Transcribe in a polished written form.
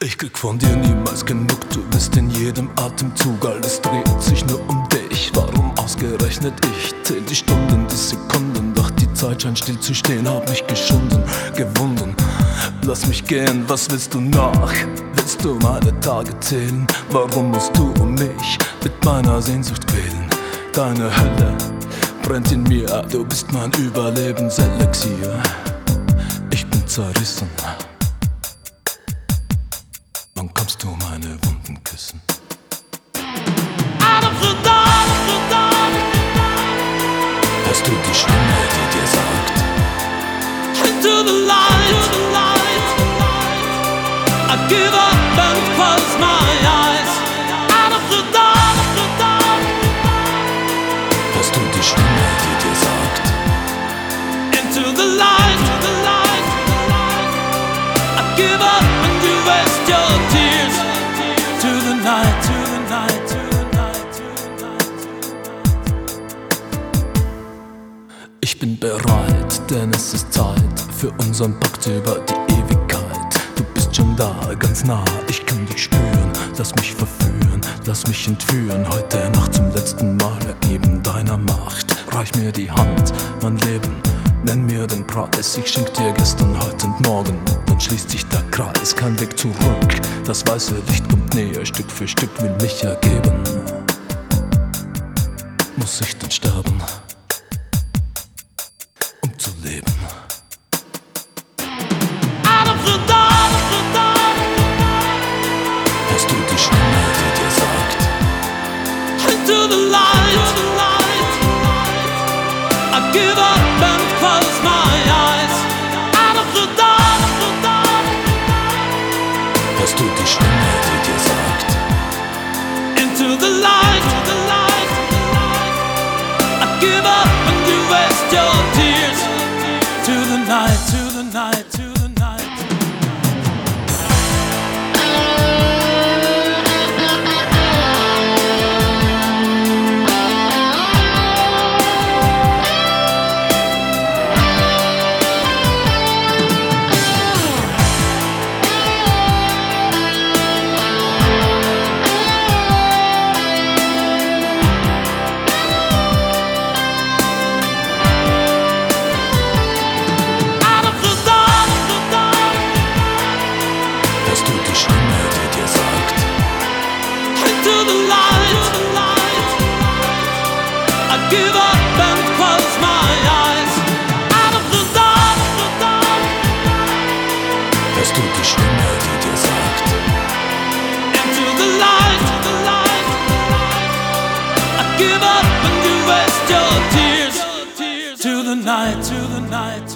Ich krieg von dir niemals genug, du bist in jedem Atemzug, alles dreht sich nur um dich. Warum ausgerechnet ich? Zähl die Stunden, die Sekunden, doch die Zeit scheint still zu stehen, hab mich geschunden, gewunden. Lass mich gehen, was willst du noch? Willst du meine Tage zählen? Warum musst du mich mit meiner Sehnsucht quälen? Deine Hölle brennt in mir, du bist mein Überlebenselixier. Ich bin zerrissen. Wann kannst du meine Wunden küssen? Out of the dark, Hörst du die Stimme, die dir sagt: into the light, I give up and close my eyes. Out of the dark, Hörst du die Stimme, die dir sagt: into the light, I give up and you waste your tears. To the night, to the night, to the night, to the night. Ich bin bereit, denn es ist Zeit für unseren Pakt über die Ewigkeit. Du bist schon da, ganz nah, ich kann dich spüren. Lass mich verführen, lass mich entführen. Heute Nacht zum letzten Mal ergeben deiner Macht. Reich mir die Hand, mein Leben, nenn mir den Preis. Ich schenk dir gestern, heute und morgen, dann schließt sich der Kreis. Kein Weg zurück, das weiße Licht kommt näher. Stück für Stück will mich ergeben. Muss ich denn sterben, um zu leben? Out of the dark, Hörst du die Stimme, die dir sagt: into the light, I give up and close my eyes. Out of the dark, Hörst du die Stimme, die dir sagt: into the light, I give up and you waste your tears. To the night, to the night, to the night. Hörst du die Stimme, die dir sagt: Into the light, I give up and close my eyes. Out of the dark, Hörst du die Stimme, die dir sagt: into the light, I give up and you waste your tears. To the night, to the night.